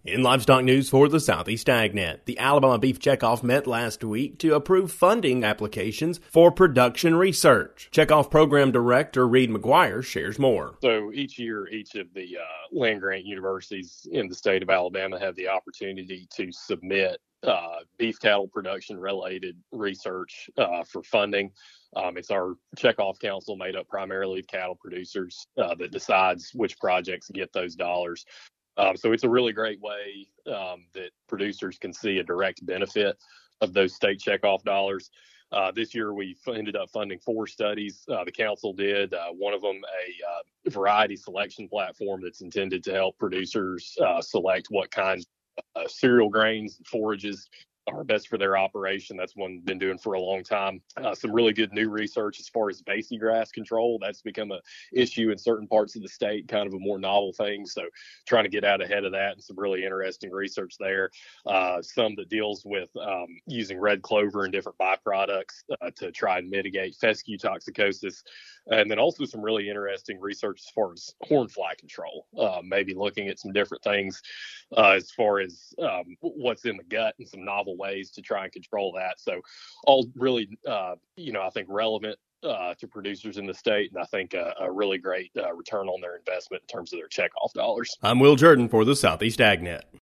In livestock news for the Southeast AgNet, the Alabama Beef Checkoff met last week to approve funding applications for production research. Checkoff Program Director Reed McGuire shares more. So each year, each of the land-grant universities in the state of Alabama have the opportunity to submit beef cattle production related research for funding. It's our checkoff council made up primarily of cattle producers that decides which projects get those dollars. So it's a really great way that producers can see a direct benefit of those state checkoff dollars. This year, we ended up funding 4 studies. The council did, one of them a variety selection platform that's intended to help producers select what kinds of cereal grains and forages are best for their operation. That's one we've been doing for a long time. Some really good new research as far as Basi grass control. That's become an issue in certain parts of the state, kind of a more novel thing. So trying to get out ahead of that, and some really interesting research there. Some that deals with using red clover and different byproducts to try and mitigate fescue toxicosis. And then also some really interesting research as far as horn fly control, maybe looking at some different things as far as what's in the gut and some novel ways to try and control that. So all really, I think relevant to producers in the state, and I think a really great return on their investment in terms of their checkoff dollars. I'm Will Jordan for the Southeast AgNet.